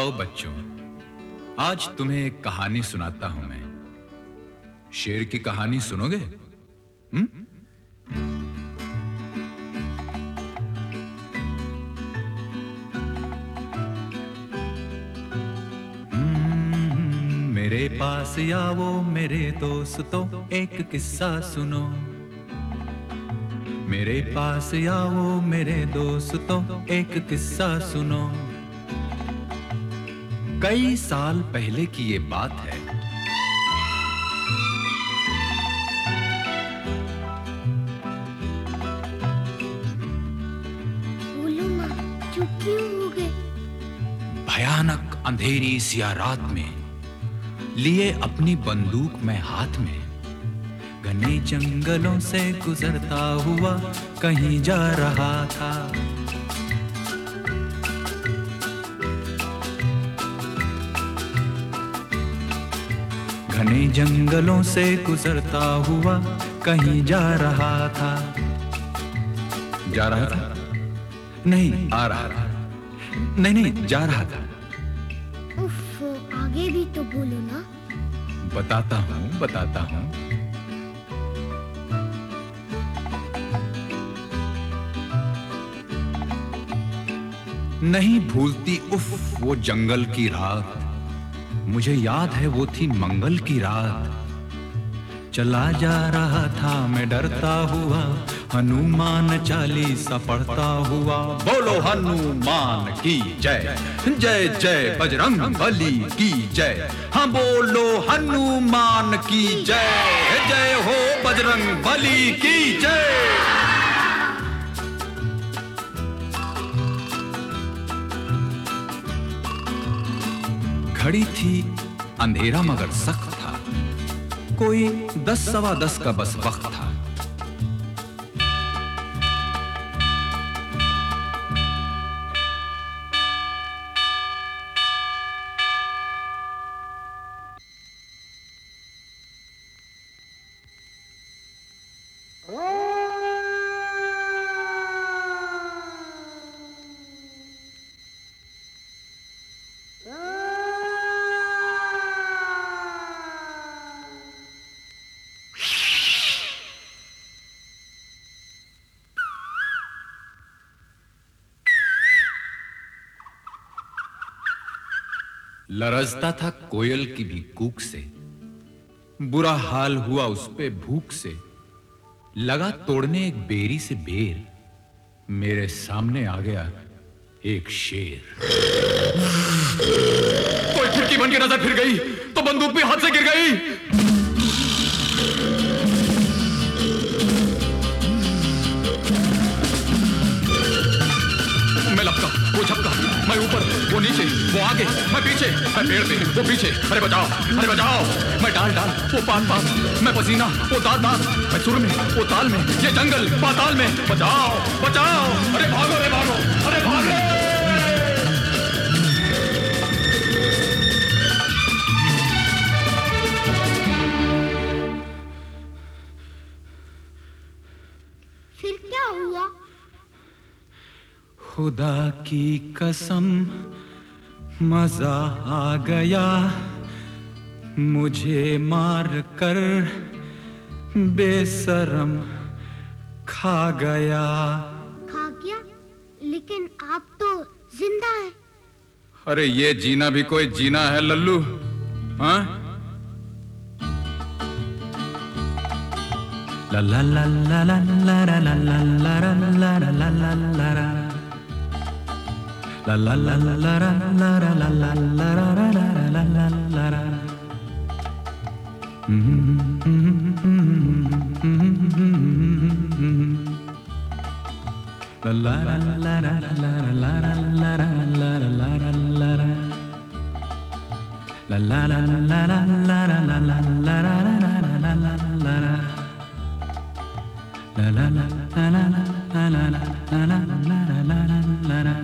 आओ बच्चों, आज तुम्हें एक कहानी सुनाता हूं मैं। शेर की कहानी सुनोगे? मेरे पास आओ मेरे दोस्तों, एक किस्सा सुनो। मेरे पास आओ मेरे दोस्तों, एक किस्सा सुनो। कई साल पहले की ये बात है। बोलो माँ, चुप क्यों हो गए? भयानक अंधेरी सी रात में लिए अपनी बंदूक में हाथ में, घने जंगलों से गुजरता हुआ कहीं जा रहा था। घने जंगलों से गुजरता हुआ कहीं जा रहा था। जा रहा था? नहीं, आ रहा था। नहीं, जा रहा था। उफ, आगे भी तो बोलो ना। बताता हूँ। नहीं भूलती उफ वो जंगल की रात, मुझे याद है वो थी मंगल की रात। चला जा रहा था मैं डरता हुआ, हनुमान चालीसा पढ़ता हुआ। बोलो हनुमान की जय, जय जय बजरंग बली की जय। हाँ बोलो हनुमान की जय, जय हो बजरंग बली की जय। घड़ी थी अंधेरा मगर सख्त था, कोई 10 सवा 10 का बस वक्त था। लरजता था कोयल की भी कूक से, बुरा हाल हुआ उस पे भूख से। लगा तोड़ने एक बेरी से बेर, मेरे सामने आ गया एक शेर। कोई खिड़की बन के नजर फिर गई तो बंदूक भी हाथ से गिर गई। मैं लपका, वो झपका, मैं ऊपर, वो नीचे, वो आगे, मैं पीछे, मैं पेड़ पे, वो पीछे। अरे बचाओ, अरे बचाओ। मैं डाल डाल, वो पात पात, मैं पसीना, वो दांत दांत, मैं सुर में, वो ताल में, ये जंगल पाताल में। बचाओ, बचाओ। अरे भागो, अरे भागो, अरे भागो। फिर क्या हुआ? खुदा की कसम मजा आ गया, मुझे मार कर बेशरम खा गया। खा गया? लेकिन आप तो जिंदा हैं। अरे ये जीना भी कोई जीना है लल्लू, हाँ? ला ला ला ला ला ला ला ला ला ला ला ला ला ला ला ला La la la la la la la la la la la la la la la. La la la la la la la la la la la la la la. La la la la la la la la la la la la la la. La la la la la la la la la la la la.